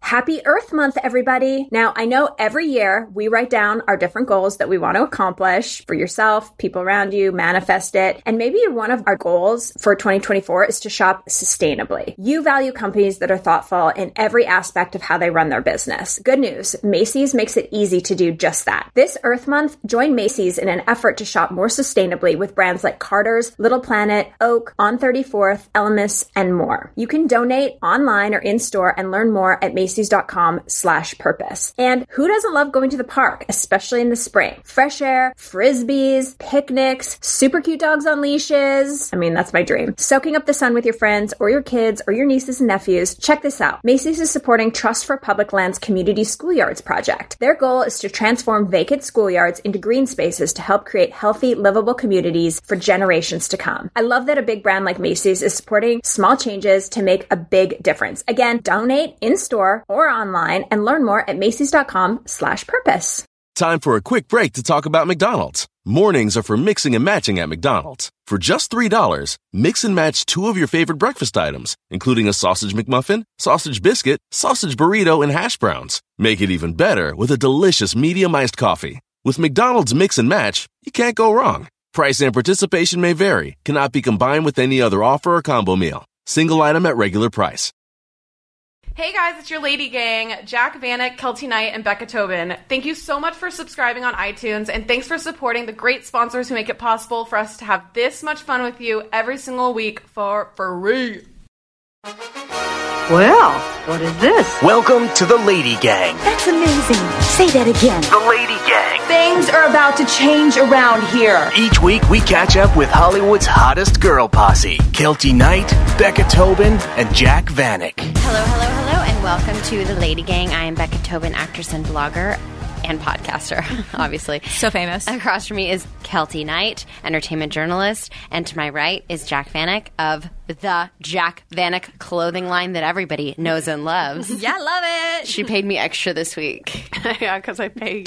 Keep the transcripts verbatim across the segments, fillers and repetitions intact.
Happy Earth Month, everybody. Now, I know every year we write down our different goals that we want to accomplish for yourself, people around you, manifest it. And maybe one of our goals for twenty twenty-four is to shop sustainably. You value companies that are thoughtful in every aspect of how they run their business. Good news, Macy's makes it easy to do just that. This Earth Month, join Macy's in an effort to shop more sustainably with brands like Carter's, Little Planet, Oak, On thirty-fourth, Elemis, and more. You can donate online or in-store and learn more at Macy's.com slash purpose. And who doesn't love going to the park, especially in the spring? Fresh air, frisbees, picnics, super cute dogs on leashes. I mean, that's my dream. Soaking up the sun with your friends or your kids or your nieces and nephews. Check this out. Macy's is supporting Trust for Public Lands Community Schoolyards project. Their goal is to transform vacant schoolyards into green spaces to help create healthy, livable communities for generations to come. I love that a big brand like Macy's is supporting small changes to make a big difference. Again, donate in-store or online and learn more at Macy's.com slash purpose. Time for a quick break to talk about McDonald's. Mornings are for mixing and matching at McDonald's. For just three dollars, mix and match two of your favorite breakfast items, including a sausage McMuffin, sausage biscuit, sausage burrito, and hash browns. Make it even better with a delicious medium iced coffee. With McDonald's Mix and Match, you can't go wrong. Price and participation may vary, cannot be combined with any other offer or combo meal. Single item at regular price. Hey guys, it's your Lady Gang, Jack Vanek, Kelty Knight, and Becca Tobin. Thank you so much for subscribing on iTunes, and thanks for supporting the great sponsors who make it possible for us to have this much fun with you every single week for free. Well, what is this? Welcome to the Lady Gang. That's amazing. Say that again. The Lady Gang. Things are about to change around here. Each week we catch up with Hollywood's hottest girl posse, Kelty Knight, Becca Tobin, and Jack Vanek. Hello, hello, hello, and welcome to the Lady Gang. I am Becca Tobin, actress and blogger. And podcaster, obviously. So famous. Across from me is Kelty Knight, entertainment journalist. And to my right is Jack Vanek of the Jack Vanek clothing line that everybody knows and loves. Yeah, love it. She paid me extra this week. Yeah, because I pay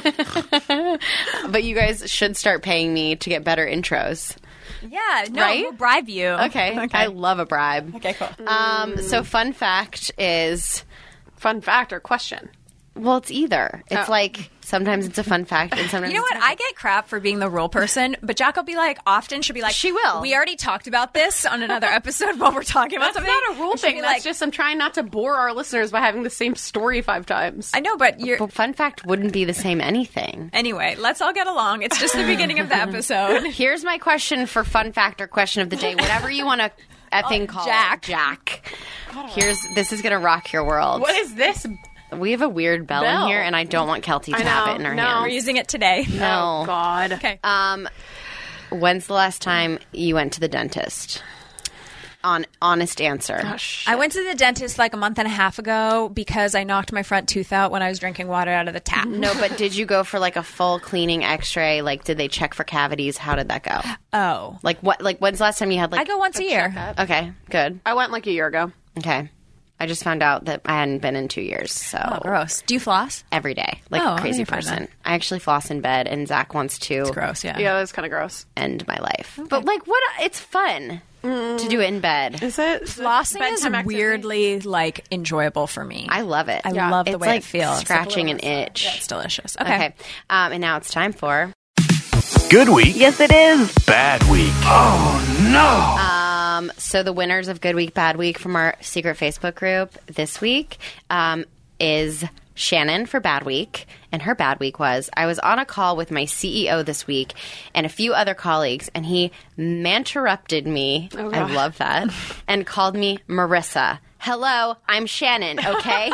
you. But you guys should start paying me to get better intros. Yeah, no, right? we'll bribe you. Okay. okay. I love a bribe. Okay, cool. Um, so fun fact is... Fun fact or question? Well, it's either. It's oh. like sometimes it's a fun fact and sometimes You know it's what? I get crap for being the rule person, but Jack will be like, often she'll be like, she will. We already talked about this on another episode while we're talking about That's something. That's not a rule thing. That's like, just I'm trying not to bore our listeners by having the same story five times. I know, but you're... But fun fact wouldn't be the same anything. Anyway, let's all get along. It's just the beginning of the episode. Here's my question for fun fact or question of the day. Whatever you want to effing oh, call Jack. Jack. Here's This is going to rock your world. What is this? We have a weird bell, bell in here, and I don't want Kelty to have it in her no. hands. We're using it today. No. Oh, God. Okay. Um, when's the last time you went to the dentist? On honest answer. Oh, I went to the dentist like a month and a half ago because I knocked my front tooth out when I was drinking water out of the tap. No, but did you go for like a full cleaning x-ray? Like, did they check for cavities? How did that go? Oh. Like, what? Like, when's the last time you had like... I go once a, a year. Checkup. Okay, good. I went like a year ago. Okay. I just found out that I hadn't been in two years, so... Oh, gross. Do you floss? Every day. Like oh, a crazy person. I actually floss in bed, and Zach wants to... It's gross, yeah. Yeah, that's kind of gross. End my life. Okay. But, like, what... It's fun mm. to do it in bed. Is it? Flossing is weirdly, like, enjoyable for me. I love it. I yeah. love the it's way like it feels. Scratching an itch. Yeah, it's delicious. Okay. Okay. Um, and now it's time for... Good week. Yes, it is. Bad week. Oh, no. Um, so the winners of Good Week, Bad Week from our secret Facebook group this week um, is Shannon for Bad Week. And her bad week was, I was on a call with my C E O this week and a few other colleagues, and he manterrupted me. Oh, I love that. And called me Marissa. Hello, I'm Shannon, okay?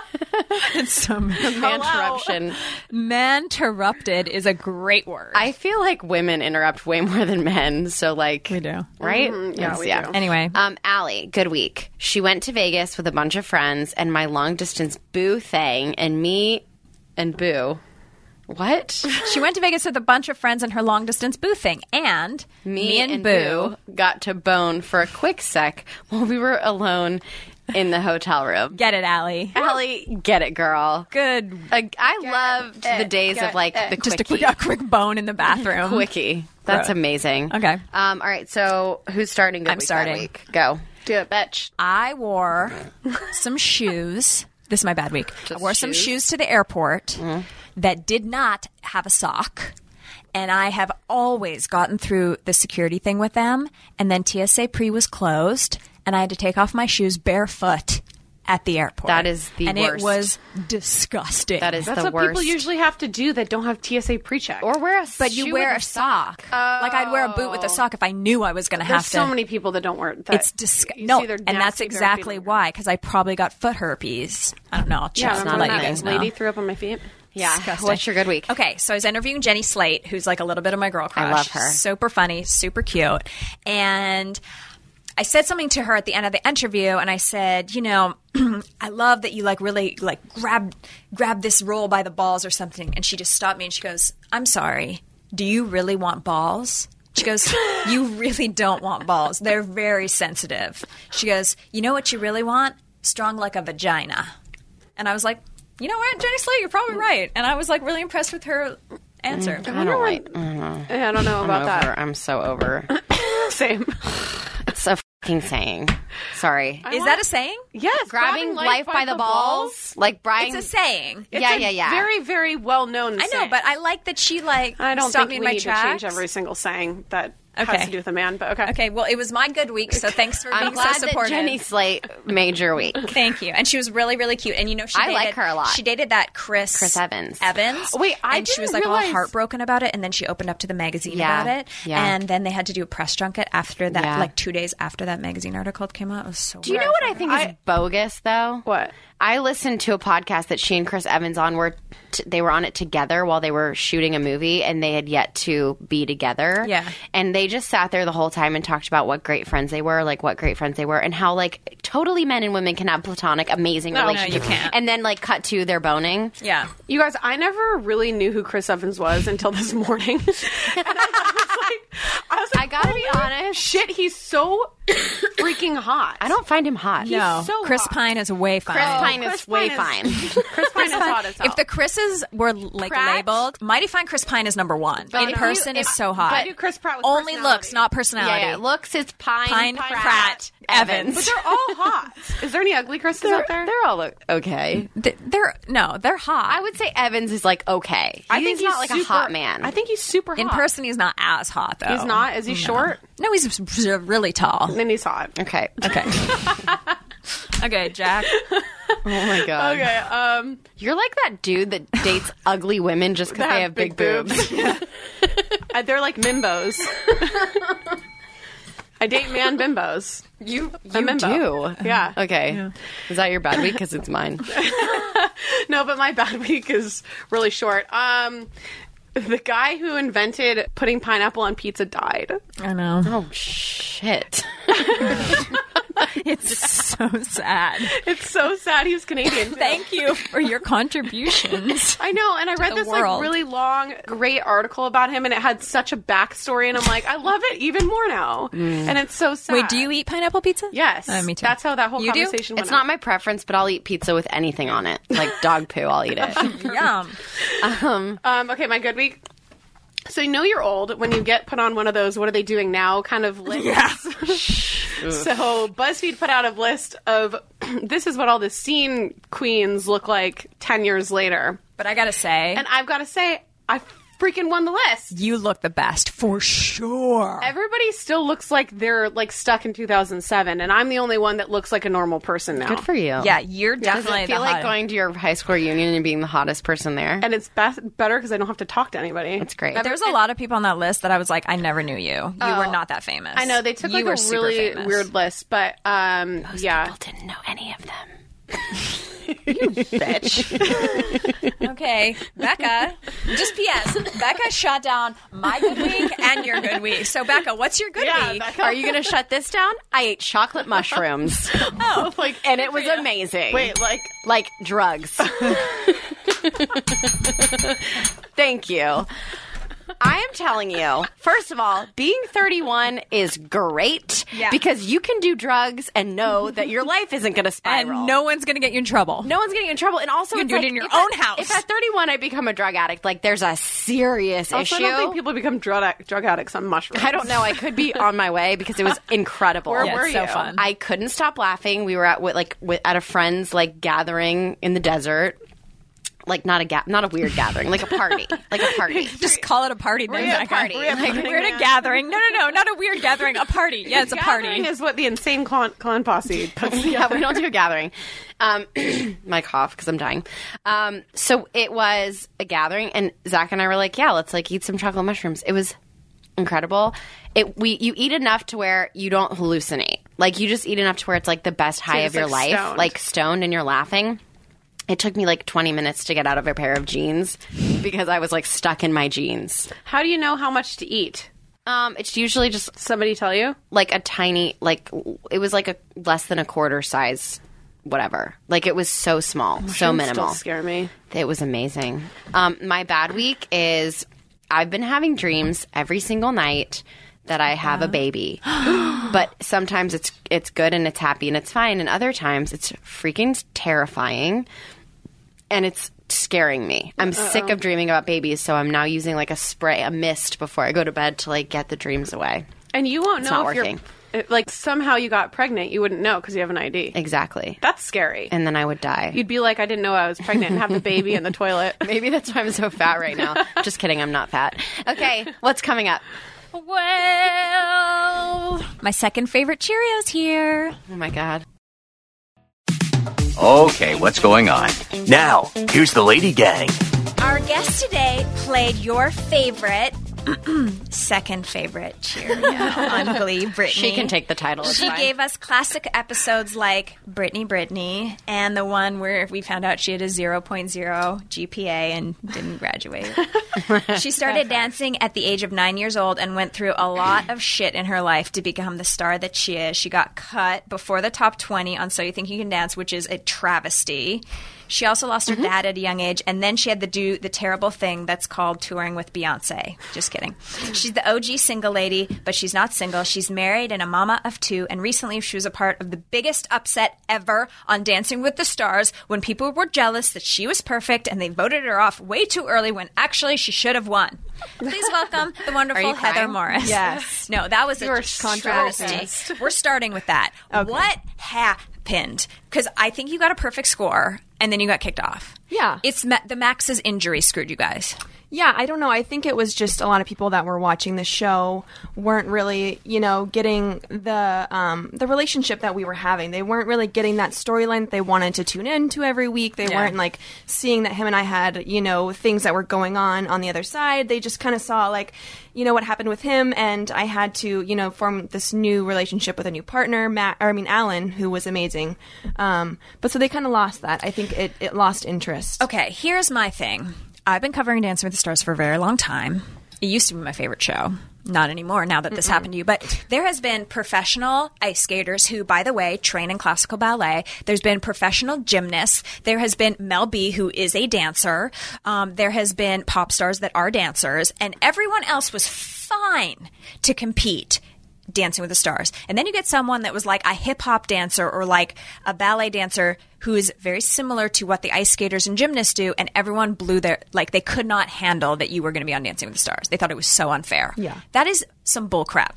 It's so man-interruption. Man-interrupted is a great word. I feel like women interrupt way more than men, so like... We do. Right? Mm-hmm. Yeah, we yeah. do. Anyway. Um, Allie, good week. She went to Vegas with a bunch of friends, and my long-distance boo thing, and me and boo... What? She went to Vegas with a bunch of friends in her long-distance boo thing, and me, me and, and Boo got to bone for a quick sec while we were alone in the hotel room. Get it, Allie. Allie, get it, girl. Good. Like, I get loved it, the days of, like, it. the quickie. Just a quick, a quick bone in the bathroom. Quickie. That's Bro. amazing. Okay. Um, all right, so who's starting? Good I'm week, starting. Week? Go. Do it, bitch. I wore some shoes This is my bad week. Just I wore some shoes? shoes to the airport that did not have a sock. And I have always gotten through the security thing with them. And then T S A pre was closed, and I had to take off my shoes barefoot at the airport. That is the and worst. And it was disgusting. That is That's the what worst. people usually have to do that don't have T S A pre-check. Or wear a But you shoe wear with a sock. Like I'd wear a boot with a sock if I knew I was going to have There's to. so many people that don't wear that. It's disgusting. You No, see their and that's nasty bare exactly feet. why, because I probably got foot herpes. I don't know. I'll Yeah, just remember let when you that guys know. lady threw up on my feet? Yeah. Disgusting. What's your good week? Okay, so I was interviewing Jenny Slate, who's like a little bit of my girl crush. love her. Super funny, super cute. And I said something to her at the end of the interview, and I said, you know, I love that you like really like grab grab this role by the balls or something. And she just stopped me and she goes, I'm sorry, do you really want balls? She goes, you really don't want balls. They're very sensitive. She goes, you know what you really want? Strong like a vagina. And I was like, you know what, Jenny Slate, you're probably right. And I was like really impressed with her answer. I don't like. I don't know. Yeah, I don't know I'm about over. that. I'm so over. Same. It's a fucking saying. Sorry. Is that a saying? Yes, Grabbing life by, the balls, like Brian. It's a saying. It's yeah, a yeah, yeah. Very, very well known. I know, but I like that she like I don't stopped think me we in my need tracks. to change every single saying that Okay. has to do with a man. But okay, Okay, well, it was my good week, so thanks for I'm being glad so that supportive. Jenny Slate made your week. Thank you. And she was really, really cute. And you know, she I dated, like her a lot. She dated that Chris Chris Evans. Evans. Oh, wait, I and she was didn't like all realize- heartbroken about it. And then she opened up to the magazine Yeah, about it. yeah. And then they had to do a press junket after that, Yeah. like two days after that magazine article came out. It was so. Do you know what I think is I- bogus, though? What? I listened to a podcast that she and Chris Evans on were t- they were on it together while they were shooting a movie, and they had yet to be together. Yeah. And they just sat there the whole time and talked about what great friends they were, like what great friends they were, and how like totally men and women can have platonic, amazing No, no, relationships, you can't. and then like cut to their boning. Yeah. You guys, I never really knew who Chris Evans was until this morning. And I was like, I was like, I gotta be holy honest. shit, he's so freaking hot. I don't find him hot. No, so Chris hot. Pine is way fine. Chris Pine Chris is way Pine fine. is- Chris Pine is hot as hell. If the Chris's were like Pratt? labeled, Mighty Fine Chris Pine is number one. But In if person you- is if- so but hot. do Chris Pratt with Only personality. looks, not personality. Yeah, yeah. Looks, it's Pine, Pine, Pratt, Evans. But they're all hot. Is there any ugly Chris's They're, out there? they're all look okay. Th- They're no, they're hot. I would say Evans is like okay. I He's think not like super, a hot man. I think he's super hot. in person, he's not as hot though. He's not? Is he short? No, he's r- really tall. Then he's hot. okay. Okay. Okay, Jack. Oh my god. Okay, um... You're like that dude that dates ugly women just because That they have big, boobs. Uh, they're like bimbos. I date man bimbos. You A you bimbo. do. Yeah. Okay. Is that your bad week? Because it's mine. No, but my bad week is really short. Um, the guy who invented putting pineapple on pizza died. I know. Oh shit. It's so sad. It's so sad. He was Canadian. Thank you for your contributions. I know, and I read the this world. like really long, great article about him, and it had such a backstory, and I'm like, I love it even more now, and it's so sad. Wait, do you eat pineapple pizza? Yes, Uh, me too. That's how that whole You do? conversation went. It's not my preference, but I'll eat pizza with anything on it. Like dog poo, I'll eat it. Yum. Um, okay, my good week. So you know you're old when you get put on one of those "what are they doing now" kind of lists. Yeah. So BuzzFeed put out a list of this is what all the scene queens look like ten years later. But I gotta say, And I've got to say, I freaking won the list. you look the best for sure. Everybody still looks like they're like stuck in two thousand seven, and I'm the only one that looks like a normal person now. Good for you. Yeah, you're Does definitely it feel the like hot- going to your high school reunion and being the hottest person there? And it's best, better because I don't have to talk to anybody. That's great. Every- There's a lot of people on that list that I was like, I never knew you. You were not that famous. I know they took You like were a super really famous. weird list, but um, yeah. People didn't know any of them. Okay, Becca. Just P S. Becca shut down my good week and your good week. So Becca, what's your good Yeah, week? Becca. Are you going to shut this down? I ate chocolate mushrooms. Oh, like, and it was amazing. wait, like, Like drugs. Thank you. I am telling you, first of all, being thirty-one is great Yeah. because you can do drugs and know that your life isn't going to spiral. And no one's going to get you in trouble. No one's getting in trouble. And also, You it's do it like, in your if own at- house. If at thirty-one I become a drug addict, like there's a serious Also, issue. I don't think people become drug, drug addicts on mushrooms. I don't know. I could be on my way because it was incredible. Where Yeah, were it's so you? fun. I couldn't stop laughing. We were at wi- like wi- at a friend's like gathering in the desert. Like not a ga- not a weird gathering, like a party, like a party. Just call it a party. We're then, at a Becca. party. We're at, Like, we're at a gathering. No, no, no. Not a weird gathering. A party. Yeah, it's a Gathering party. is what the insane clan, clan posse puts Yeah, we don't do a gathering. Um, my cough because I'm dying. Um, so it was a gathering, and Zach and I were like, "Yeah, let's like eat some chocolate mushrooms." It was incredible. It we you eat enough to where you don't hallucinate. Like you just eat enough to where it's like the best high you're of just, your like, life, stoned. like stoned, and you're laughing. It took me like twenty minutes to get out of a pair of jeans because I was like stuck in my jeans. How do you know how much to eat? Um, it's usually just Somebody tell you? like a tiny, like it was like a less than a quarter size, whatever. Like it was so small, so Mushrooms minimal. Still scare me. It was amazing. Um, my bad week is I've been having dreams every single night that I have a baby, but sometimes it's it's good and it's happy and it's fine, and other times it's freaking terrifying and it's scaring me. I'm Uh-oh. sick of dreaming about babies, so I'm now using like a spray, a mist before I go to bed to like get the dreams away. And you won't It's know not if working. you're like somehow you got pregnant. You wouldn't know because you have an I D. Exactly. That's scary. And then I would die. You'd be like, I didn't know I was pregnant and have the baby in the toilet. Maybe that's why I'm so fat right now. Just kidding, I'm not fat. Okay, what's coming up? Well, my second favorite Cheerios here. Oh my God. Okay, what's going on? Now, here's the Lady Gang. Our guest today played your favorite, second favorite Cheerio on Glee, Brittany. She can take the title. It's She fine. gave us classic episodes like Brittany Brittany and the one where we found out she had a zero point zero G P A and didn't graduate. She started dancing at the age of nine years old and went through a lot of shit in her life to become the star that she is. She got cut before the top twenty on So You Think You Can Dance, which is a travesty. She also lost her dad at a young age, and then she had to do the terrible thing that's called touring with Beyonce. Just kidding. She's the O G single lady, but she's not single. She's married and a mama of two, and recently she was a part of the biggest upset ever on Dancing with the Stars when people were jealous that she was perfect and they voted her off way too early when actually she should have won. Please welcome the wonderful you Heather crying? Morris. Yes. No, that was a were travesty. controversial. We're starting with that. What happened? Because I think you got a perfect score, and then you got kicked off. Yeah. It's ma- the Max's injury screwed you guys. Yeah, I don't know. I think it was just a lot of people that were watching the show weren't really, you know, getting the um, the relationship that we were having. They weren't really getting that storyline that they wanted to tune into every week. They Yeah. weren't like seeing that him and I had, you know, things that were going on on the other side. They just kind of saw like, you know, what happened with him, and I had to, you know, form this new relationship with a new partner, Matt, or I mean Alan, who was amazing. Um, but so they kind of lost that. I think it, it lost interest. Okay, here's my thing. I've been covering Dancing with the Stars for a very long time. It used to be my favorite show. Not anymore now that this happened to you. But there has been professional ice skaters who, by the way, train in classical ballet. There's been professional gymnasts. There has been Mel B, who is a dancer. Um, there has been pop stars that are dancers. And everyone else was fine to compete Dancing with the Stars. And then you get someone that was like a hip-hop dancer or like a ballet dancer who is very similar to what the ice skaters and gymnasts do, and everyone blew their, like, they could not handle that you were going to be on Dancing with the Stars. They thought it was so unfair. Yeah. That is some bull crap.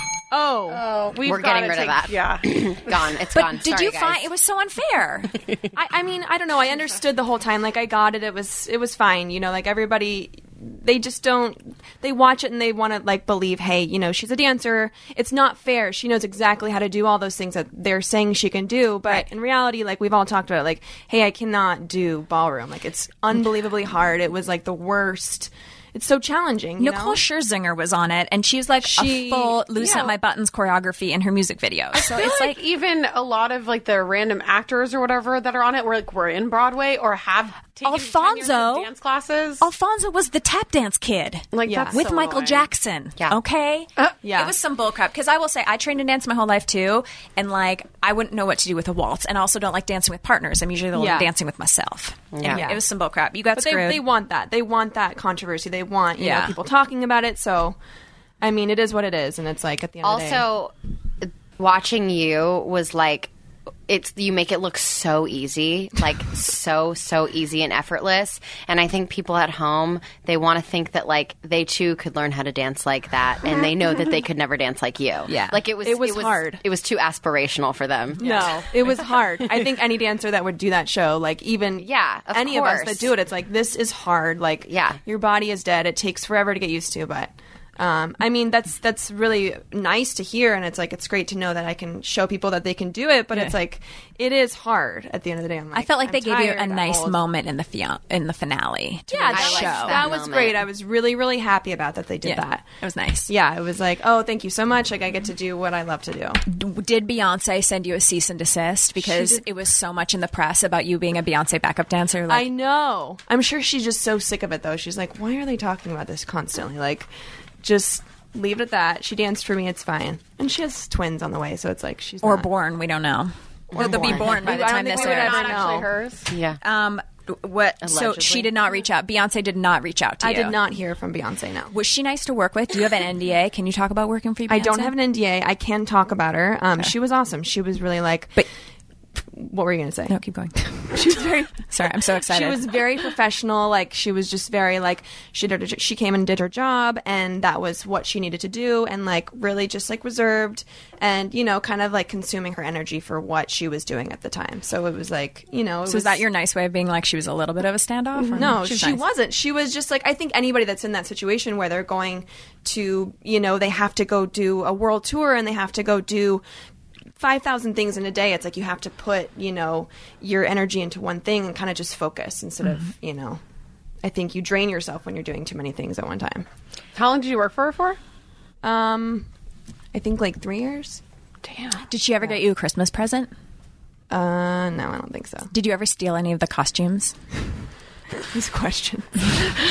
Oh. Oh, we've We're getting gotta rid of take- that. Yeah. Gone. It's But gone. did Sorry, you guys. find it was so unfair? I, I mean, I don't know. I understood the whole time. Like, I got it. It was, it was fine. You know, like everybody, they just don't. They watch it and they want to like believe, hey, you know, she's a dancer. It's not fair. She knows exactly how to do all those things that they're saying she can do. But Right. in reality, like we've all talked about, like, hey, I cannot do ballroom. Like, it's unbelievably hard. It was like the worst. It's so challenging. You Nicole know? Scherzinger was on it, and she was like She- a full loosen yeah. up my buttons choreography in her music videos. So I feel it's like, like even a lot of like the random actors or whatever that are on it were like were in Broadway or have Taking ten years of Alfonso dance classes. Alfonso was the tap dance kid. Like, that's with so Michael annoying. Jackson. Yeah. Okay. yeah. It was some bullcrap because I will say I trained in dance my whole life too, and like I wouldn't know what to do with a waltz, and I also don't like dancing with partners. I'm usually the one Yeah. dancing with myself. Yeah. Yeah, it was some bullcrap. You got But they, screwed. they want that. They want that controversy. They want you Yeah. know people talking about it. So, I mean, it is what it is, and it's like at the end of the day. Also, watching you was like, it's you make it look so easy, like so so easy and effortless. And I think people at home, they want to think that like they too could learn how to dance like that, and they know that they could never dance like you. Yeah. like it was It was hard. It was too aspirational for them. No, it was hard. I think any dancer that would do that show, like even Yeah, of any of us course. that do it, it's like this is hard. Like Yeah. your body is dead. It takes forever to get used to, but. Um, I mean that's that's really nice to hear, and it's like it's great to know that I can show people that they can do it. But it's like it is hard at the end of the day. I'm like, I felt like I'm they gave you tired, a I'm nice old. moment in the fia- in the finale. To Yeah, really that, show. was, that that was moment. great. I was really really happy about that they did Yeah, that. it was nice. Yeah, it was like, oh, thank you so much. Like I get to do what I love to do. D- Did Beyonce send you a cease and desist because it was so much in the press about you being a Beyonce backup dancer? Like, I know. I'm sure she's just so sick of it, though. She's like, why are they talking about this constantly? Like, just leave it at that. She danced for me. It's fine. And she has twins on the way, so it's like she's or not- born, we don't know. Or they'll be born by the I don't time think this we would airs. ever Not know. actually hers. Yeah. Um, what? So Allegedly. she did not reach out. Beyonce did not reach out to I you. did not hear from Beyonce, no. Was she nice to work with? Do you have an N D A? Can you talk about working for you? I don't have an N D A. I can talk about her. Um, She was awesome. She was really like... But- what were you going to say? No, keep going. She was very... Sorry, I'm so excited. She was very professional. Like she was just very like she did. Her, she came and did her job, and that was what she needed to do. And like really just like reserved, and you know, kind of like consuming her energy for what she was doing at the time. So it was like you know. It So was is that your nice way of being like she was a little bit of a standoff? Or No, She was she nice. wasn't. She was just like I think anybody that's in that situation where they're going to you know they have to go do a world tour and they have to go do five thousand things in a day. It's like you have to put, you know, your energy into one thing and kind of just focus instead Mm-hmm. of, you know, I think you drain yourself when you're doing too many things at one time. How long did you work for her for? Um, I think like three years. Damn. Did she ever get you a Christmas present? Uh, no, I don't think so. Did you ever steal any of the costumes? These questions. um,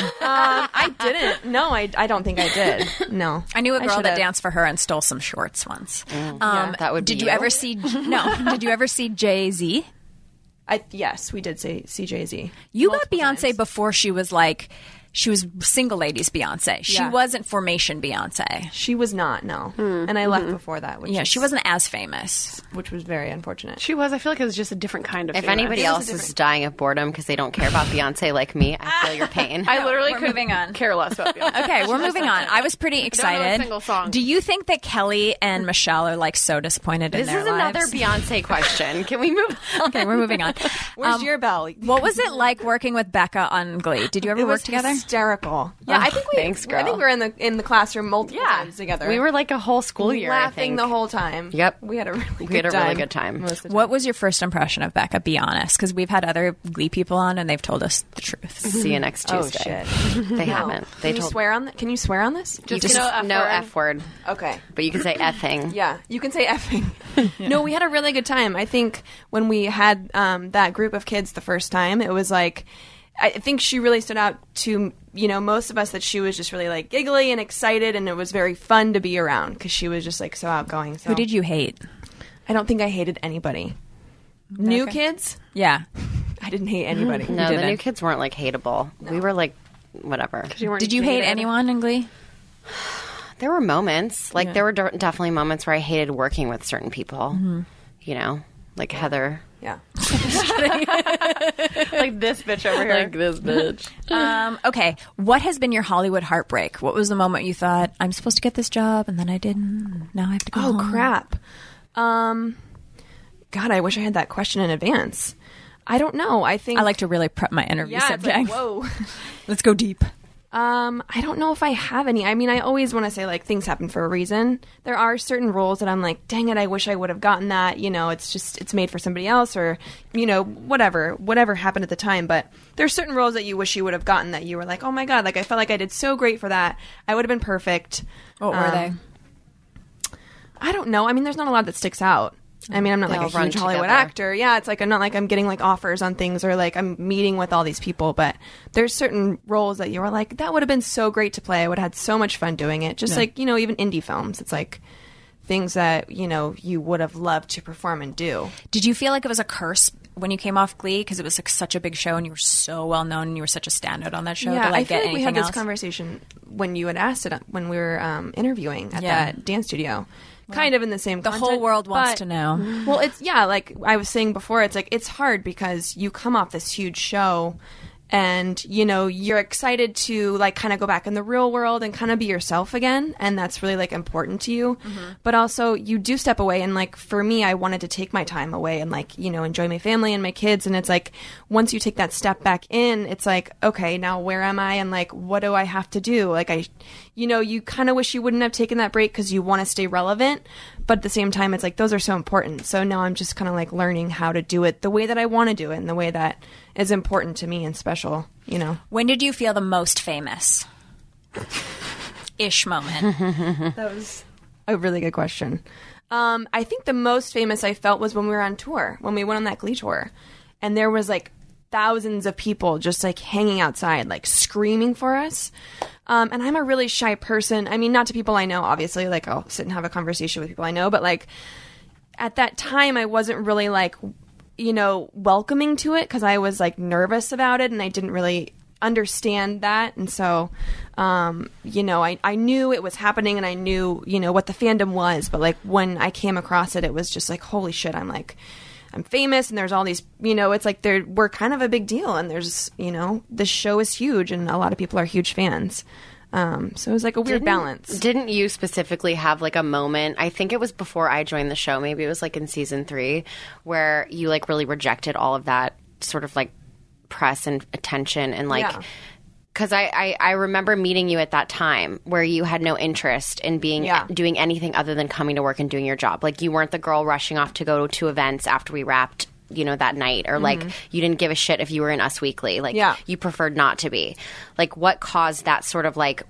I didn't. No, I, I don't think I did. No. I knew a girl that should've. danced for her and stole some shorts once. um, Yeah, that would be Did you you. ever see? No. Did you ever see Jay Z? I, yes, we did say C J Z. You got Beyonce before she was like, she was single ladies Beyonce. She Yeah. wasn't formation Beyonce. She was not, no. And I left before that, which Yeah, is- she wasn't as famous. which was very unfortunate. She was. I feel like it was just a different kind of If famous. anybody else is dying of boredom because they don't care about Beyonce like me, I feel your pain. I literally We're could moving on. care less about Beyonce. Okay, we're moving on. I was pretty know a excited. single song. Do you think that Kelly and Michelle are like so disappointed This in their is another lives? Beyonce question. Can we move on? Okay, we're moving on. Where's Um, your bell? What was it like working with Becca on Glee? Did you ever It work was together? hysterical. Yeah, I think we. thanks, girl. I think we were in the in the classroom multiple times together. We were like a whole school year. I laughing think. the whole time. Yep. we had a really good We had a time. really good time. most of the time. What was your first impression of Becca? Be honest, because we've had other Glee people on and they've told us the truth. See you next Oh Tuesday. shit! They haven't. They Can you told swear on? Th- can you swear on this? Just, just no F no word. F word, Okay. but you can say effing. Yeah, you can say effing. No, we had a really good time. I think when we had um, that group of kids the first time, it was like, I think she really stood out to, you know, most of us that she was just really like giggly and excited, and it was very fun to be around because she was just like so outgoing. So Who did you hate? I don't think I hated anybody. New kids? Yeah. I didn't hate anybody. No, the didn't. new kids weren't like hateable. We were like, whatever. You weren't Did you hate dated. anyone in Glee? There were moments, like there were de- definitely moments where I hated working with certain people. You know, like Heather. Yeah. Like this bitch over here. Like this bitch. Um, okay. What has been your Hollywood heartbreak? What was the moment you thought, I'm supposed to get this job and then I didn't? Now I have to go Oh, home? crap. Um, God, I wish I had that question in advance. I don't know. I think I like to really prep my interview yeah, it's subject. like, whoa. Let's go deep. Um, I don't know if I have any. I mean, I always want to say like things happen for a reason. There are certain roles that I'm like, dang it, I wish I would have gotten that. You know, it's just it's made for somebody else, or you know, whatever, whatever happened at the time. But there's certain roles that you wish you would have gotten that you were like, oh my god, like I felt like I did so great for that. I would have been perfect. What were Um, they? I don't know. I mean, there's not a lot that sticks out. I mean, I'm not They like all a run huge Hollywood together. actor. Yeah, it's like I'm not like I'm getting like offers on things or like I'm meeting with all these people. But there's certain roles that you were like, that would have been so great to play. I would have had so much fun doing it. Just like, you know, even indie films. It's like things that, you know, you would have loved to perform and do. Did you feel like it was a curse when you came off Glee because it was like such a big show and you were so well known and you were such a standout on that show? Yeah, to, like, I feel get like we anything had this else? conversation when you had asked it when we were um, interviewing at Yeah. that dance studio. Kind of in the same The content, whole world wants but- to know. Well, it's, yeah, like I was saying before, it's like, it's hard because you come off this huge show and, you know, you're excited to like kind of go back in the real world and kind of be yourself again. And that's really like important to you. Mm-hmm. But also you do step away. And like for me, I wanted to take my time away and like, you know, enjoy my family and my kids. And it's like, once you take that step back in, it's like, okay, now where am I? And like, what do I have to do? Like I, you know, you kind of wish you wouldn't have taken that break because you want to stay relevant. But at the same time, it's like, those are so important. So now I'm just kind of like learning how to do it the way that I want to do it and the way that is important to me and special, you know. When did you feel the most famous? Ish moment. That was a really good question. Um, I think the most famous I felt was when we were on tour, when we went on that Glee tour. And there was like thousands of people just like hanging outside, like screaming for us. Um, and I'm a really shy person. I mean, not to people I know, obviously. Like, I'll sit and have a conversation with people I know. But like, at that time, I wasn't really like, you know, welcoming to it because I was like nervous about it and I didn't really understand that. And so, um, you know, I, I knew it was happening and I knew, you know, what the fandom was. But like when I came across it, it was just like, holy shit, I'm like, I'm famous and there's all these, you know, it's like they're, we're kind of a big deal and there's, you know, this show is huge and a lot of people are huge fans. Um, so it was like a weird Didn't- balance. Didn't you specifically have like a moment? I think it was before I joined the show. Maybe it was like in season three, where you like really rejected all of that sort of like press and attention and like. Yeah. Because I, I, I remember meeting you at that time where you had no interest in being Yeah. doing anything other than coming to work and doing your job. Like you weren't the girl rushing off to go to events after we wrapped, you know, that night, or like you didn't give a shit if you were in Us Weekly. Like Yeah. you preferred not to be. Like what caused that sort of like,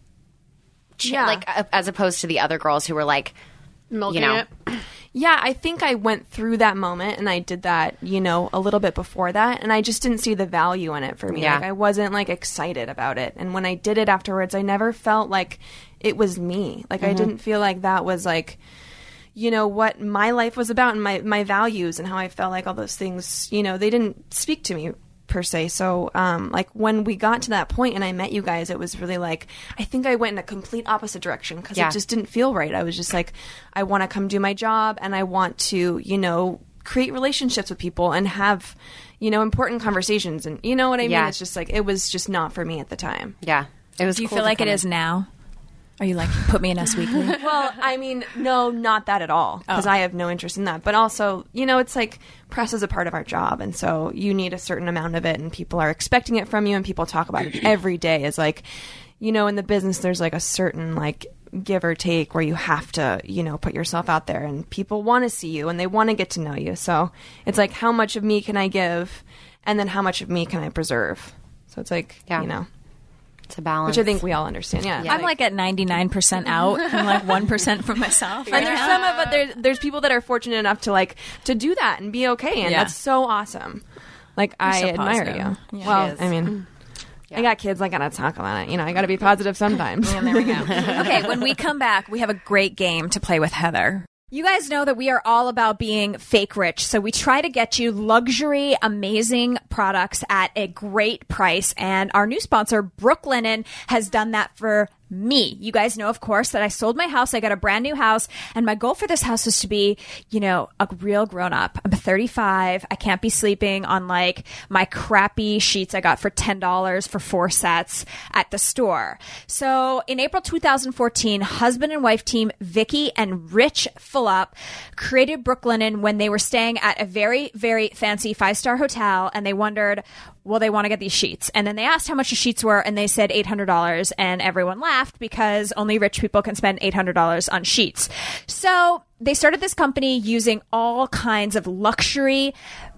ch- Yeah. like a- as opposed to the other girls who were like, Milking you know, it. Yeah, I think I went through that moment and I did that, you know, a little bit before that. And I just didn't see the value in it for me. Yeah. Like I wasn't like excited about it. And when I did it afterwards, I never felt like it was me. Like I didn't feel like that was like, you know, what my life was about and my, my values and how I felt like all those things, you know, they didn't speak to me per se. So, um, like when we got to that point and I met you guys, it was really like, I think I went in a complete opposite direction because Yeah. it just didn't feel right. I was just like, I want to come do my job and I want to, you know, create relationships with people and have, you know, important conversations. And you know what I mean? Yeah. It's just like, it was just not for me at the time. yeah, it was. Do you cool feel to like it come in. is now? Are you like, put me in Us Weekly? Well, I mean, no, not that at all, because I have no interest in that. But also, you know, it's like press is a part of our job, and so you need a certain amount of it, and people are expecting it from you, and people talk about it every day. It's like, you know, in the business, there's like a certain like give or take where you have to, you know, put yourself out there, and people want to see you, and they want to get to know you. So it's like, how much of me can I give, and then how much of me can I preserve? So it's like, Yeah. you know. It's a balance. Which I think we all understand. Yeah, I'm like at ninety-nine percent out and like one percent for myself. And there's some of it. There's there's people that are fortunate enough to like to do that and be okay, and Yeah. that's so awesome. Like I so admire positive. you. Yeah. Well, She is. I mean, I got kids. I gotta talk about it. You know, I gotta be positive sometimes. There we go. Okay, when we come back, we have a great game to play with Heather. You guys know that we are all about being fake rich, so we try to get you luxury, amazing products at a great price, and our new sponsor, Brooklinen, has done that for me. You guys know, of course, that I sold my house. I got a brand new house, and my goal for this house is to be, you know, a real grown up. I'm thirty-five. I can't be sleeping on like my crappy sheets I got for ten dollars for four sets at the store. So in April two thousand fourteen, husband and wife team Vicky and Rich Fulop created Brooklinen when they were staying at a very, very fancy five-star hotel, and they wondered, well, they want to get these sheets. And then they asked how much the sheets were, and they said eight hundred dollars, and everyone laughed because only rich people can spend eight hundred dollars on sheets. So they started this company using all kinds of luxury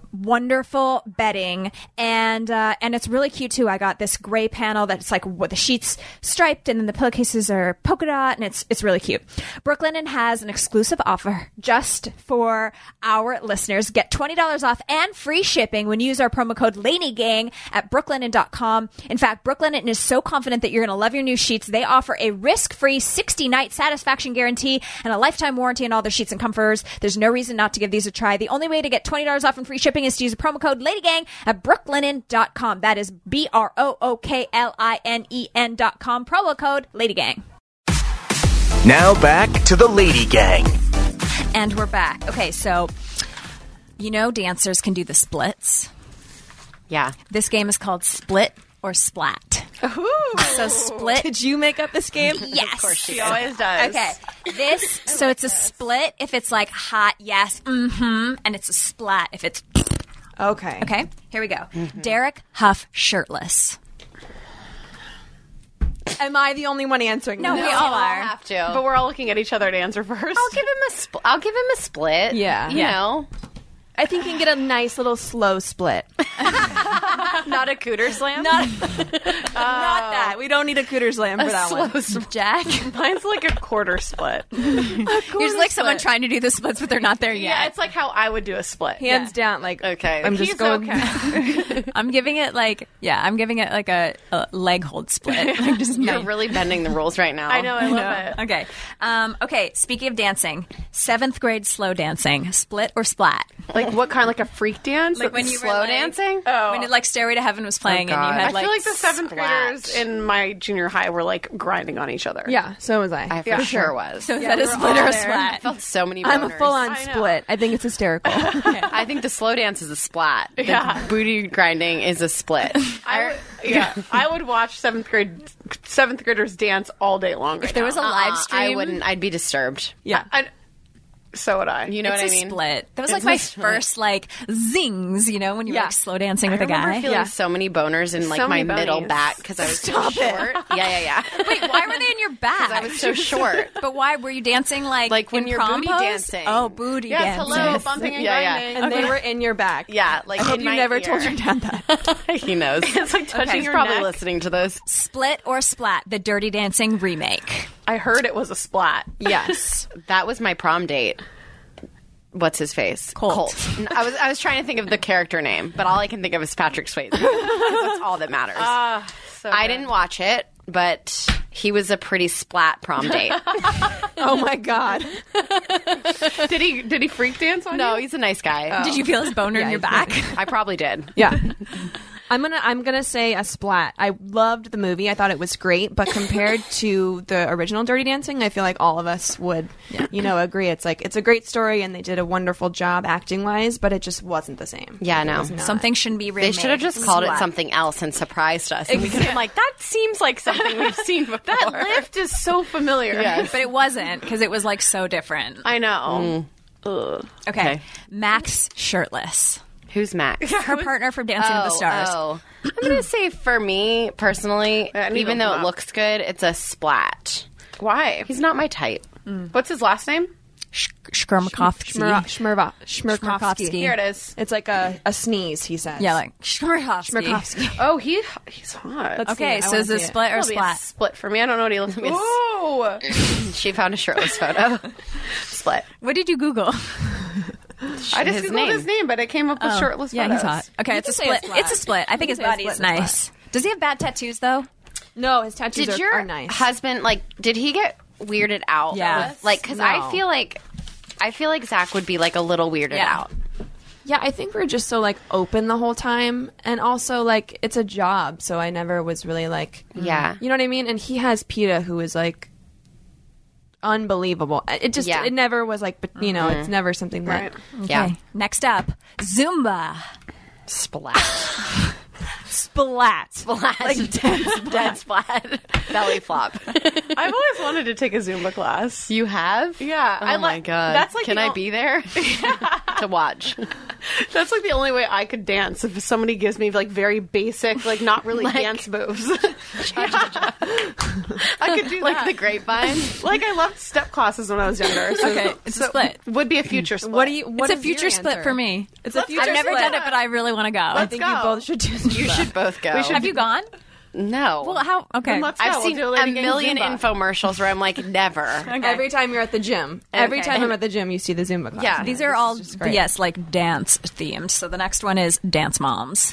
wonderful bedding, and uh, and it's really cute too. I got this gray panel that's like with the sheets striped, and then the pillowcases are polka dot, and it's it's really cute. Brooklinen has an exclusive offer just for our listeners. Get twenty dollars off and free shipping when you use our promo code LADYGANG at brooklinen dot com. In fact, Brooklinen is so confident that you're going to love your new sheets. They offer a risk-free sixty night satisfaction guarantee and a lifetime warranty on all their sheets and comforters. There's no reason not to give these a try. The only way to get twenty dollars off and free shipping is to use the promo code LADYGANG at brooklinen dot com. That is B R O O K L I N E N dot com. Promo code LADYGANG. Now back to the Lady Gang. And we're back. Okay, so you know dancers can do the splits. Yeah. This game is called Split or Splat. Ooh. So split. Did you make up this game? Yes. Of course she She did. always does. Okay. This, so it's a split if it's like hot, yes, mm-hmm, and it's a splat if it's Okay. okay. Here we go. Derek Huff shirtless. Am I the only one answering? No, this? we all are. have to. But we're all looking at each other to answer first. I'll give him a spl- I'll give him a split. Yeah. You Yeah. know. I think you can get a nice little slow split. Not a cooter slam? Not, not that. We don't need a cooter slam for that one. Jack. Mine's like a quarter split. You're just like someone trying to do the splits, but they're not there Yeah, yet. it's like how I would do a split. Hands down, like Okay. I'm just He's going. okay. I'm giving it like, yeah, I'm giving it like a, a leg hold split. Like just You're nice. really bending the rules right now. I know, I love it. Okay. Um, okay. Speaking of dancing, seventh grade slow dancing, split or splat? Like what kind? Like a freak dance? Like when you were Slow like- dancing? Oh. When it, like Stairway to Heaven was playing, and you God. had I like feel like the seventh splat. graders in my junior high were like grinding on each other. Yeah, so was I. I for Yeah. sure was. So is Yeah, that a we were split all or a there. splat? I felt so many boners. I'm a full-on I know. split. I think it's hysterical. I think the slow dance is a splat. The Yeah. booty grinding is a split. I would, yeah, I would watch seventh grade seventh graders dance all day long. Right If there was a now. live Uh, stream, I wouldn't. I'd be disturbed. yeah. I, so would I. You know it's what I a mean? split. That was It's like my a split. first like zings, you know, when you were Yeah. like slow dancing with I a remember guy. feeling Yeah. so many boners in like So my many middle bunnies. back because I was so short. Yeah, yeah, yeah. Wait, why were they in your back? I was so short. But why were you dancing like Like when in you're prom booty pose? dancing. Oh, booty Yes, dancing. hello, bumping and Yeah, yeah. grinding. And they were in your back. Yeah, like I hope in you my never ear. told your dad that. He knows. It's like touching He's your probably neck. listening to this. Split or splat? The Dirty Dancing remake. I heard it was a splat. Yes. That was my prom date. What's his face? Colt. I was I was trying to think of the character name, but all I can think of is Patrick Swayze. Because that's all that matters. Ah, so I good. didn't watch it, but he was a pretty splat prom date. Oh my god. Did he? Did he freak dance on No, you? he's a nice guy. Did you feel his boner in your back? I probably did. Yeah. I'm gonna I'm gonna say a splat. I loved the movie. I thought it was great, but compared to the original Dirty Dancing, I feel like all of us would, you know, agree. It's like it's a great story, and they did a wonderful job acting wise, but it just wasn't the same. Yeah, It no. was not. Something shouldn't be remade. They should have just called it Splat. something else and surprised us. And we could have been like, that seems like something we've seen before. That lift is so familiar. Yes. But it wasn't because it was like so different. I know. Ugh. Okay. Okay. Max shirtless. Who's Max? Her partner from Dancing with the Stars. Oh. I'm going to say for me, personally, Yeah, I need even to though look it him up. looks good, it's a splat. Why? He's not my type. What's his last name? Shkurmakovsky. Shmira- Shmirva- Shmirkovsky. Shmirkovsky. Here it is. It's like a, a sneeze, he says. Yeah, like Shkurmakovsky. Shmirkovsky. Oh, he he's hot. Let's see Okay, it. I so wanna is it see it. split or That'll be a splat? split for me. I don't know what he looks like. Oh. Ooh. She found a shirtless photo. Split. What did you Google? I just His googled name. his name, but it came up with shirtless Yeah, photos. he's hot. Okay, You it's a can say split. it's flat. It's a split. I think his You can say body is split is nice. Does he have bad tattoos though? No, his tattoos Did are, your are nice. husband, like, did he get weirded out? Yeah. with- Like, because No. I feel like, I feel like Zach would be, like, a little weirded Yeah. out. Yeah, I think we're just so like open the whole time, and also like it's a job, so I never was really like, Yeah. you know what I mean. And he has PETA, who is like unbelievable. It just Yeah. it never was like, but you know, it's never something that. Right. Yeah. Okay. Next up, Zumba. Splat. splat. Splat. Like dead splat. Dead splat. Belly flop. I've always wanted to take a Zumba class. You have? Yeah. Oh I my like, God. That's like Can the I o- be there? To watch. That's like the only way I could dance if somebody gives me like very basic, like not really Like- dance moves. I could do Like that. the grapevine. Like I loved step classes when I was younger. So, Okay, it's a so split. Would be a future split. What do you? What It's a is your future split answer? for me. It's a future. I've never split. done it, but I really want to go. I think go. you both should do. Zumba. You should both go. Have you gone? No. Well, how? Okay. Then let's go. I've We'll seen do a Lady Gang million Zumba. infomercials where I'm like, never. Every time you're at the gym, every Okay. time I'm at the gym, you see the Zumba class. Yeah. These This are is all, just great. yes, like dance themed. So the next one is Dance Moms.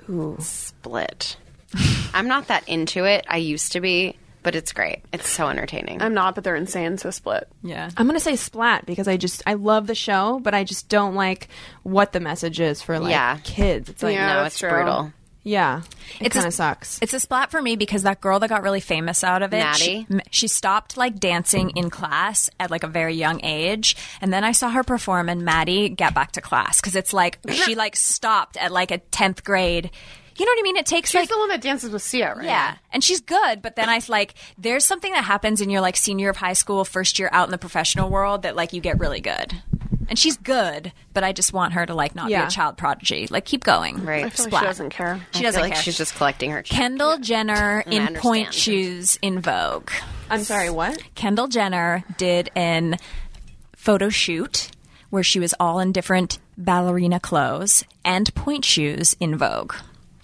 Split. I'm not that into it. I used to be, but it's great. It's so entertaining. I'm not, but they're insane. So split. Yeah. I'm gonna say Splat because I just I love the show, but I just don't like what the message is for like Yeah. kids. It's like Yeah. no, that's it's true. brutal. yeah, it It's a- kind of sucks. It's a splat for me because that girl that got really famous out of it, Maddie? she, she stopped like dancing in class at like a very young age, and then I saw her perform, and Maddie get back to class because it's like she like stopped at like a tenth grade. You know what I mean? It takes She's like the one that dances with Sia, right? yeah, and she's good. But then I like there's something that happens in your like senior of high school, first year out in the professional world that like you get really good. And she's good, but I just want her to like not be Yeah. a child prodigy. Like keep going. Right. I feel Splat. like she doesn't care. She I doesn't feel like care. she's just collecting her check. Kendall Jenner I in understand. point shoes in Vogue. I'm sorry, what? Kendall Jenner did an photo shoot where she was all in different ballerina clothes and point shoes in Vogue.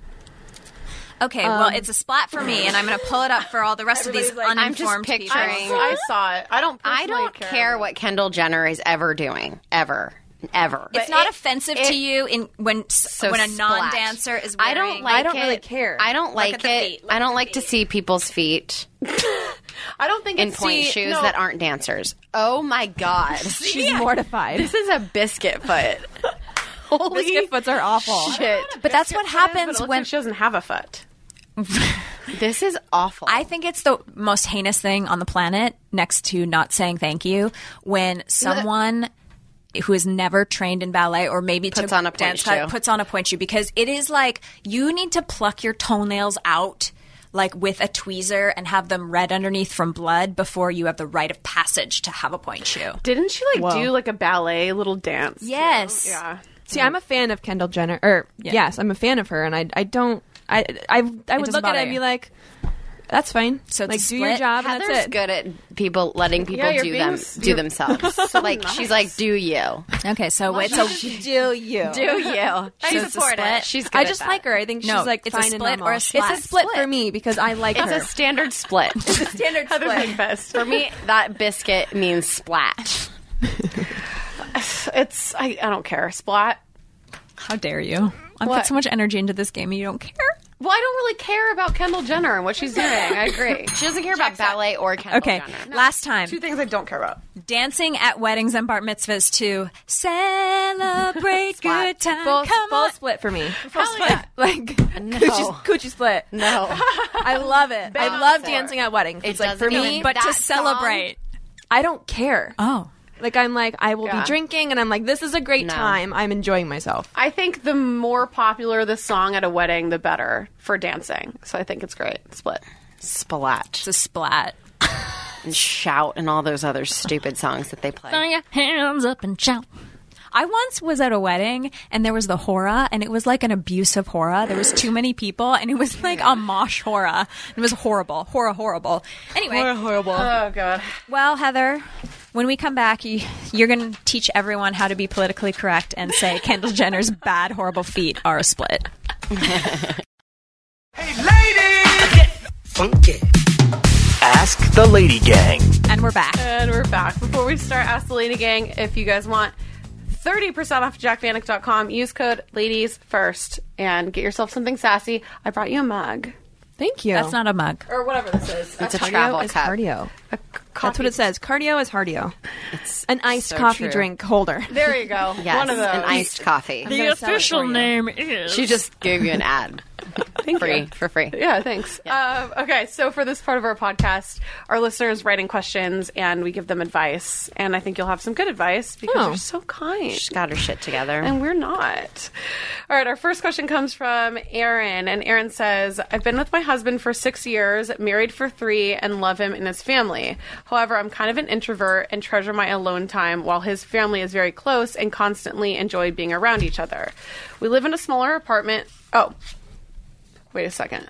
Okay, well, it's a splat for me, and I'm going to pull it up for all the rest of these Everybody's like, I'm just uninformed picturing- people. I saw it. I don't. I personally don't care what Kendall Jenner is ever doing. Ever. Ever. It's not offensive to you in when So when a splat. non-dancer is wearing. I don't like I don't it. really care. I don't like at the it. feet. Look I at don't the like to feet. see people's feet I don't think in it's point see, shoes no. that aren't dancers. Oh my god. She's mortified. This is a biscuit foot. Holy Biscuit foots are awful. shit. But that's what But happens it looks when like she doesn't have a foot. This is awful. I think it's the most heinous thing on the planet, next to not saying thank you, when someone who has never trained in ballet or maybe Puts took on a point dance shoe. class, puts on a point shoe, because it is like you need to pluck your toenails out like with a tweezer and have them red underneath from blood before you have the rite of passage to have a point shoe. Didn't she like do like a ballet little dance? too? Yes. Yeah. See, I'm a fan of Kendall Jenner. Or yes, I'm a fan of her, and I I don't I I I would doesn't look at bother it and be you. like, that's fine. So it's like, a do your split? job, and Heather's that's it. good at people letting people Yeah, you're do being them s- do you're- themselves. like she's like, do you? Okay, so wait, so Do you? Do you? So She's it's a split. She's good I at just that. like her. I think she's No, like it's a fine and split normal. or a splat? It's a split, Split. for me because I like It's her. a standard split. Standard Heather's like best. For me, that biscuit means splat. It's I, I don't care. Splat. how dare you? I What? put so much energy into this game and you don't care? Well, I don't really care about Kendall Jenner and what she's doing. I agree. She doesn't care about ballet or Kendall Okay, Jenner. last time. Two things I don't care about. Dancing at weddings and bar mitzvahs to celebrate good time. full, Come full on. split for me. Full split. Like No. coochie, coochie split. No. I love it. I love dancing at weddings. It It's like for doesn't me, even- But to That celebrate. I don't care. Oh. Like I'm like I will Yeah. be drinking, and I'm like this is a great No. time. I'm enjoying myself. I think the more popular the song at a wedding, the better for dancing. So I think it's great. Split. Splat. It's a splat. And shout and all those other stupid songs that they play. Throw your hands up and shout. I once was at a wedding and there was the hora, and it was like an abusive hora. There was too many people, and it was like a mosh hora. It was horrible, hora, horrible. Anyway, horrible. Oh god. well, Heather, when we come back, you, you're going to teach everyone how to be politically correct and say Kendall Jenner's bad, horrible feet are a split. Funky. Ask the Lady Gang. And we're back. And we're back. Before we start, Ask the Lady Gang, if you guys want thirty percent off jack vanek dot com, use code ladies first and get yourself something sassy. I brought you a mug. Thank you. That's not a mug. Or whatever this is. It's a cardio travel is cup. cardio. A That's what it says. Cardio is cardio. It's An iced so coffee true. drink holder. There you go. Yes, One of those. an iced coffee. The official name is. She just gave you an ad. Thank free you. for free. Yeah, thanks. Um, okay, so for this part of our podcast, our listeners write in questions and we give them advice. And I think you'll have some good advice because Oh. you're so kind. She's got her shit together. And we're not. All right, our first question comes from Aaron. And Aaron says, I've been with my husband for six years, married for three, and love him and his family. However, I'm kind of an introvert and treasure my alone time while his family is very close and constantly enjoy being around each other. We live in a smaller apartment. Oh, wait a second.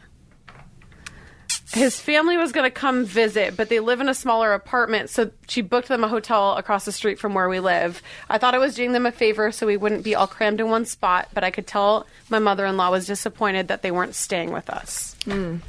His family was going to come visit, but they live in a smaller apartment, so she booked them a hotel across the street from where we live. I thought I was doing them a favor so we wouldn't be all crammed in one spot, but I could tell my mother-in-law was disappointed that they weren't staying with us. Mm.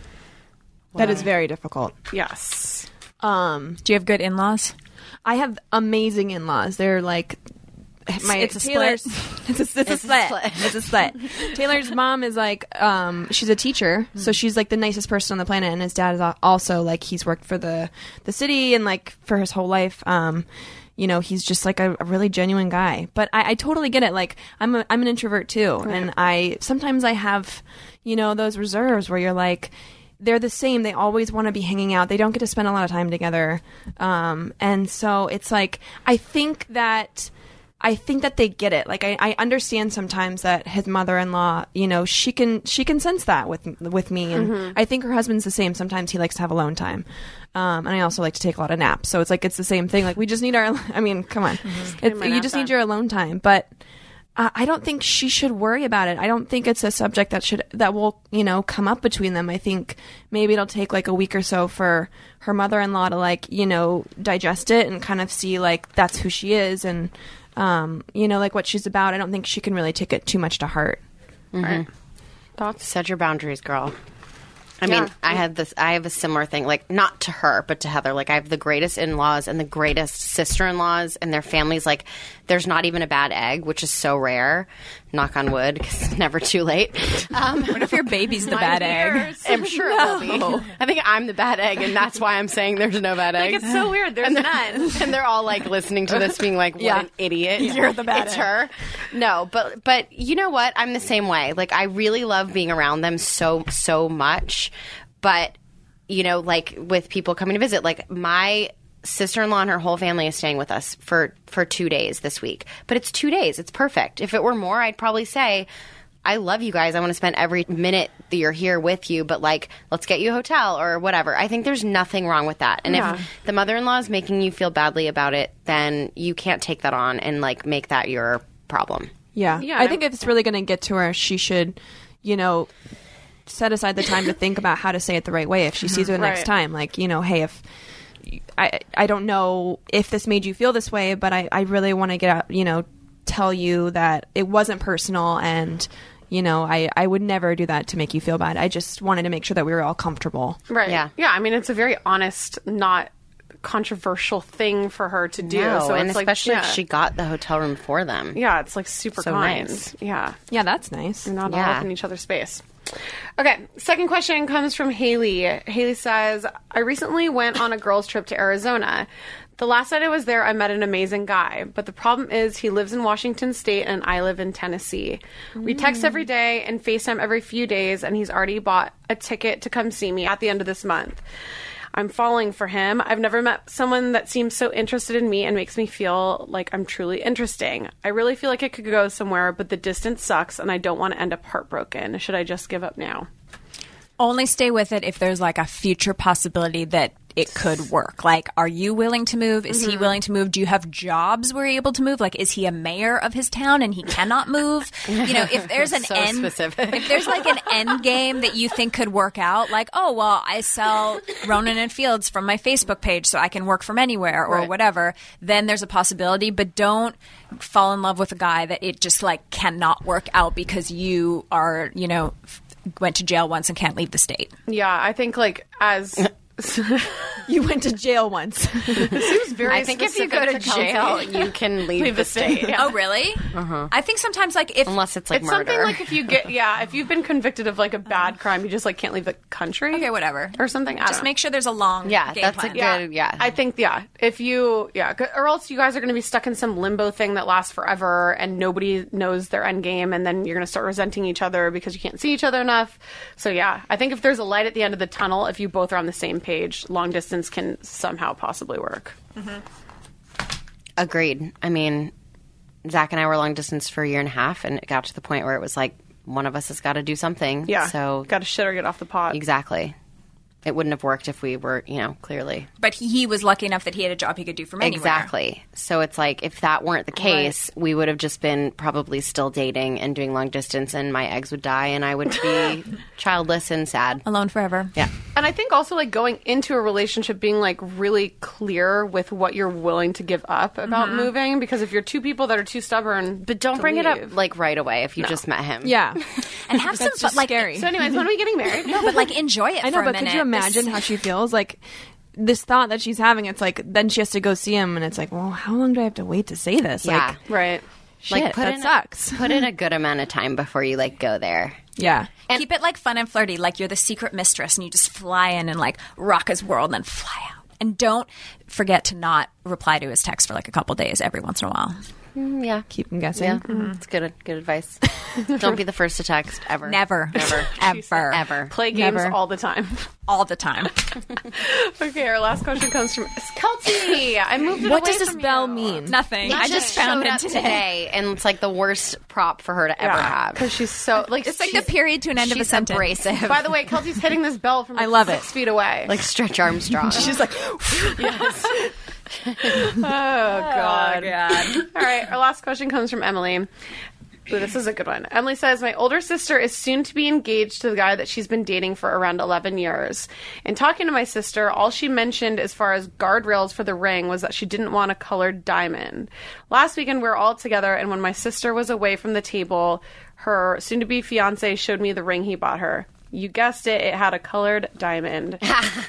That is very difficult. Yes. Um, Do you have good in-laws? I have amazing in-laws. They're like my It's a Taylor's. It's a, it's a It's a split. split. It's a split. Taylor's mom is like, um, she's a teacher, so she's like the nicest person on the planet, and his dad is al- also like he's worked for the the city and like for his whole life. Um, you know, he's just like a, a really genuine guy. But I, I totally get it. Like I'm a, I'm an introvert too, and I sometimes I have, you know, those reserves where you're like. They're the same. They always want to be hanging out. They don't get to spend a lot of time together. Um, and so it's like, I think that, I think that they get it. Like, I, I understand sometimes that his mother-in-law, you know, she can, she can sense that with, with me. And Mhm. I think her husband's the same. Sometimes he likes to have alone time. Um, and I also like to take a lot of naps. So it's like, it's the same thing. Like, we just need our, I mean, come on. Getting It's, my you nap just done. need your alone time. But, Uh, I don't think she should worry about it. I don't think it's a subject that should that will you know come up between them. I think maybe it'll take like a week or so for her mother-in-law to like you know digest it and kind of see like that's who she is and um, you know like what she's about. I don't think she can really take it too much to heart. Mhm. Thoughts? Set your boundaries, girl. I Yeah. mean, I had this. I have a similar thing, like not to her, but to Heather. Like I have the greatest in-laws and the greatest sister-in-laws, and their families. Like there's not even a bad egg, which is so rare. Knock on wood, because it's never too late. Um, What if your baby's the Mine bad egg? hears. I'm sure it will be. I think I'm the bad egg, and that's why I'm saying there's no bad egg. Like, it's so weird. There's and none. And they're all like listening to this, being like, "What Yeah. an idiot! You're the bad It's egg. her." No, but but you know what? I'm the same way. Like I really love being around them so so much, but you know, like with people coming to visit, like my sister-in-law and her whole family is staying with us for for two days this week. But it's two days. It's perfect. If it were more, I'd probably say, I love you guys. I want to spend every minute that you're here with you, but like, let's get you a hotel or whatever. I think there's nothing wrong with that. And Yeah. if the mother-in-law is making you feel badly about it, then you can't take that on and like make that your problem. Yeah, Yeah, I and think if it's really going to get to her, she should, you know, set aside the time to think about how to say it the right way if she sees her the next Right. time. Like, you know, hey, if I I don't know if this made you feel this way, but I, I really want to get out, you know, tell you that it wasn't personal and, you know, I, I would never do that to make you feel bad. I just wanted to make sure that we were all comfortable. Right. Yeah. Yeah. I mean, it's a very honest, not controversial thing for her to do. No, so and it's like, especially yeah. if she got the hotel room for them. Yeah, it's like super So kind. nice. Yeah. Yeah, that's nice. You're not all Yeah. up in each other's space. Okay, second question comes from Haley. Haley says, I recently went on a girls' trip to Arizona. The last night I was there, I met an amazing guy, but the problem is he lives in Washington State and I live in Tennessee. We text every day and FaceTime every few days, and he's already bought a ticket to come see me at the end of this month. I'm falling for him. I've never met someone that seems so interested in me and makes me feel like I'm truly interesting. I really feel like it could go somewhere, but the distance sucks and I don't want to end up heartbroken. Should I just give up now? Only stay with it if there's like a future possibility that it could work. Like, are you willing to move? Is he willing to move? Do you have jobs where you're able to move? Like, is he a mayor of his town and he cannot move? You know, if there's an So end, specific. if there's like an end game that you think could work out, like, oh, well, I sell Ronan and Fields from my Facebook page so I can work from anywhere or Right. whatever, then there's a possibility. But don't fall in love with a guy that it just like cannot work out because you are, you know, f- went to jail once and can't leave the state. Yeah, I think like as You went to jail once. Seems very I think if you specific go to Kelsey. jail, you can leave, Leave the the state. state. Oh, really? Uh-huh. I think sometimes, like, if Unless it's like It's murder. something like if you get, yeah, if you've been convicted of like a bad crime, you just like can't leave the country. okay, whatever, Or something. I Just don't know. make sure there's a long Yeah, game that's a plan. good- Yeah, yeah. I think yeah. If you yeah, c- or else you guys are going to be stuck in some limbo thing that lasts forever, and nobody knows their end game, and then you're going to start resenting each other because you can't see each other enough. So yeah, I think if there's a light at the end of the tunnel, if you both are on the same page, long distance can somehow possibly work. Agreed. I mean, Zach and I were long distance for a year and a half, and it got to the point where it was like one of us has got to do something. Yeah, So got to shit or get off the pot. exactly, it wouldn't have worked if we were, you know, clearly. But he, he was lucky enough that he had a job he could do from anywhere. Exactly. So it's like if that weren't the case, we would have just been probably still dating and doing long distance, and my eggs would die, and I would be childless and sad. Alone forever. Yeah. And I think also like going into a relationship being like really clear with what you're willing to give up about moving, because if you're two people that are too stubborn, But don't to bring it leave- up like right away if you just met him. Yeah. And have some That's fun. just Like, scary. So, anyways, when are we getting married? no, but like enjoy it I know, for a but minute. could you imagine This- how she feels? Like, this thought that she's having, it's like, then she has to go see him, and it's like, well, how long do I have to wait to say this? Yeah. Like, Right. shit, Like, put that in a- sucks. Put in a good amount of time before you like go there. Yeah. Keep it like fun and flirty, like you're the secret mistress and you just fly in and like rock his world and then fly out. And don't forget to not reply to his text for like a couple days every once in a while. Mm, yeah. Keep him guessing. Yeah. It's good good advice. Don't be the first to text ever. Never. Never. Ever. Ever. Play games Never. all the time. All the time. Okay, our last question comes from Kelsey. I moved it What away does this from bell you. mean? Nothing. He I just found showed it up today. and it's like the worst prop for her to ever have. because she's so like It's like she's- the period to an end of a She's sentence. abrasive. By the way, Kelsey's hitting this bell from like, I love six it. feet away. like Stretch Armstrong. She's like, oh god. All right, our last question comes from Emily. Ooh, this is a good one. Emily says, my older sister is soon to be engaged to the guy that she's been dating for around eleven years. In talking to my sister, all she mentioned as far as guardrails for the ring was that she didn't want a colored diamond. Last weekend, we were all together, and when my sister was away from the table, her soon-to-be fiancé showed me the ring he bought her. You guessed it, it had a colored diamond.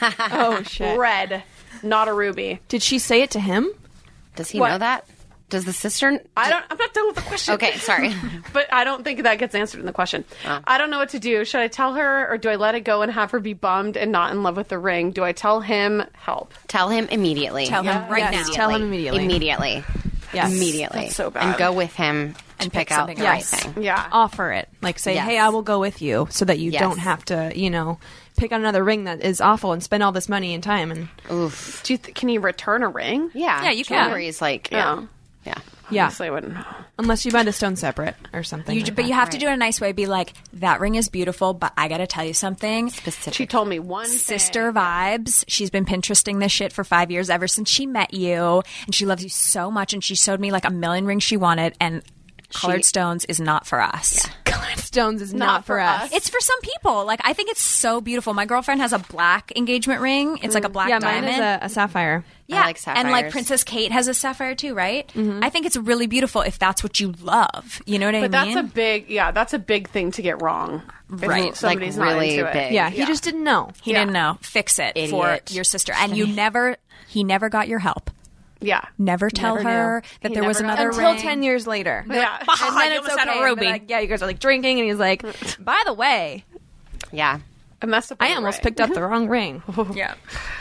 oh, shit. Red, not a ruby. Did she say it to him? Does he What? know that? Does the sister? I don't. I'm not done with the question. Okay, sorry. But I don't think that gets answered in the question. I don't know what to do. Should I tell her, or do I let it go and have her be bummed and not in love with the ring? Do I tell him help? Tell him immediately. Tell him right Yes, now. tell him immediately. Immediately. Yes. Immediately. That's so bad. And go with him to And pick pick out something the else. right thing. Yeah. Offer it. Like, say, Yes. hey, I will go with you, so that you Yes. don't have to, you know, pick out another ring that is awful and spend all this money and time. And Oof. Do you th- can you return a ring? Yeah. Yeah, you can. Jewelry's like, Yeah. yeah. Yeah. yeah, Honestly, I wouldn't. unless you buy the stone separate or something. You, like but that. you have to do it in a nice way. Be like, that ring is beautiful, but I got to tell you something. Specific. She told me one Sister thing. vibes. She's been Pinteresting this shit for five years ever since she met you, and she loves you so much. And she showed me like a million rings she wanted, and colored stones is not for us. Colored stones is not, Not for for us. us. It's for some people. Like I think it's so beautiful. My girlfriend has a black engagement ring. It's like a black yeah, diamond. mine is a, a sapphire. Yeah, I like and like sapphires. Princess Kate has a sapphire too, right? I think it's really beautiful if that's what you love. You know what I But mean? that's a big, yeah, that's a big thing to get wrong. If Right. somebody's Like, not really into it. big. Yeah, he just didn't know. he didn't know. Fix it for Idiot. your sister, and you never. He never got your help. Yeah. Never tell Never her knew. that He there was never got another it. Until ring. ten years later. Yeah. And You then it's almost had a okay. ruby. They're like, yeah, you guys are like drinking, and he's like, by the way, Yeah. I messed up. I on the almost ring. picked up the wrong ring. Yeah.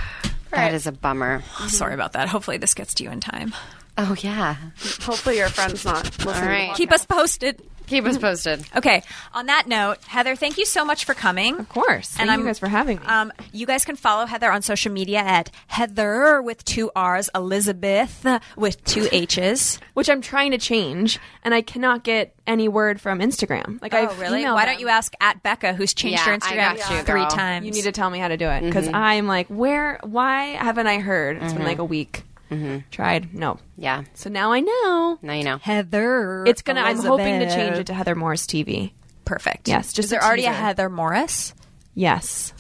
That is a bummer. Sorry about that. Hopefully this gets to you in time. Oh, yeah. Hopefully your friend's not listening. All right. To the Keep us posted. Keep us posted. Okay. On that note, Heather, thank you so much for coming. Of course. Thank And you I'm- guys for having me. Um, you guys can follow Heather on social media at Heather with two R's, Elizabeth with two H's. Which I'm trying to change, and I cannot get any word from Instagram. Like, Oh, I've really? emailed Why them. don't you ask at Becca, who's changed Yeah, her I Instagram got you, three girl. times? You need to tell me how to do it because I'm like, where? Why haven't I heard? It's been like a week. Tried, no. Yeah. So now I know. Now you know. Heather. It's gonna. I'm hoping to Elizabeth. change it to Heather Morris T V. Perfect. Yes, just Is there a already a teaser. Heather Morris? Yes.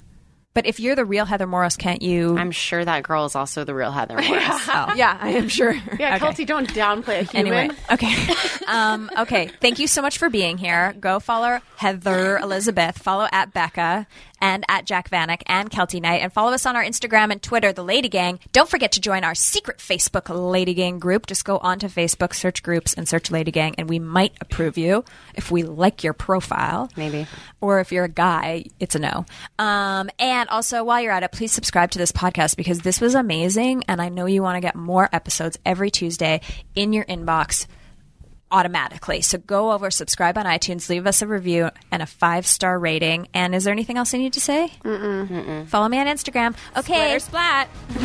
But if you're the real Heather Morris, can't you? I'm sure that girl is also the real Heather Morris. Oh. Yeah, I am sure. Yeah, Kelsey, don't downplay a human. Anyway, okay. um, okay. Thank you so much for being here. Go follow Heather Elizabeth. Follow at Becca. and at Jack Vanek and Kelty Knight. And follow us on our Instagram and Twitter, The Lady Gang. Don't forget to join our secret Facebook Lady Gang group. Just go onto Facebook, search groups, and search Lady Gang, and we might approve you if we like your profile. Maybe. Or if you're a guy, it's a no. Um, and also, while you're at it, please subscribe to this podcast because this was amazing, and I know you want to get more episodes every Tuesday in your inbox automatically. So go over, subscribe on iTunes, leave us a review and a five-star rating. And is there anything else I need to say? Mm-mm. Mm-mm. Follow me on Instagram. Okay. Splitter splat.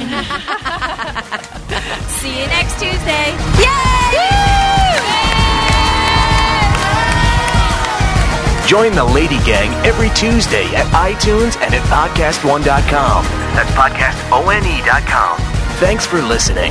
See you next Tuesday. Yay! Join the Lady Gang every Tuesday at iTunes and at podcast one dot com. That's podcast one dot com. Thanks for listening.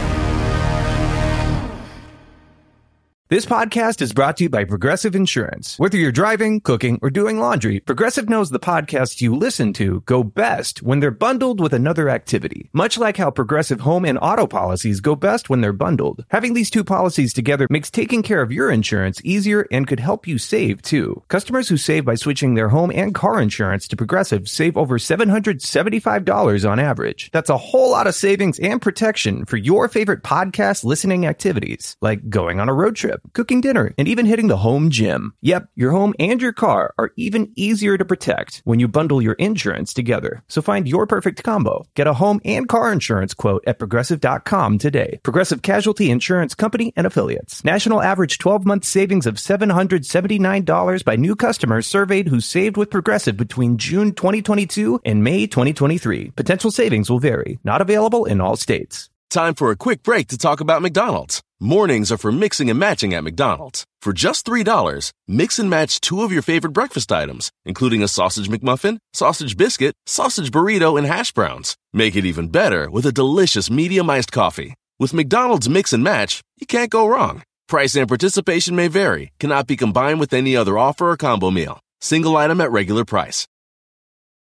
This podcast is brought to you by Progressive Insurance. Whether you're driving, cooking, or doing laundry, Progressive knows the podcasts you listen to go best when they're bundled with another activity. Much like how Progressive home and auto policies go best when they're bundled. Having these two policies together makes taking care of your insurance easier and could help you save, too. Customers who save by switching their home and car insurance to Progressive save over seven hundred seventy-five dollars on average. That's a whole lot of savings and protection for your favorite podcast listening activities, like going on a road trip, cooking dinner, and even hitting the home gym. Yep, your home and your car are even easier to protect when you bundle your insurance together. So find your perfect combo. Get a home and car insurance quote at progressive dot com today. Progressive Casualty Insurance Company and Affiliates. National average twelve-month savings of seven hundred seventy-nine dollars by new customers surveyed who saved with Progressive between June twenty twenty-two and May twenty twenty-three. Potential savings will vary. Not available in all states. Time for a quick break to talk about McDonald's. Mornings are for mixing and matching at McDonald's. For just three dollars, mix and match two of your favorite breakfast items, including a sausage McMuffin, sausage biscuit, sausage burrito, and hash browns. Make it even better with a delicious medium iced coffee. With McDonald's Mix and Match, you can't go wrong. Price and participation may vary, cannot be combined with any other offer or combo meal. Single item at regular price.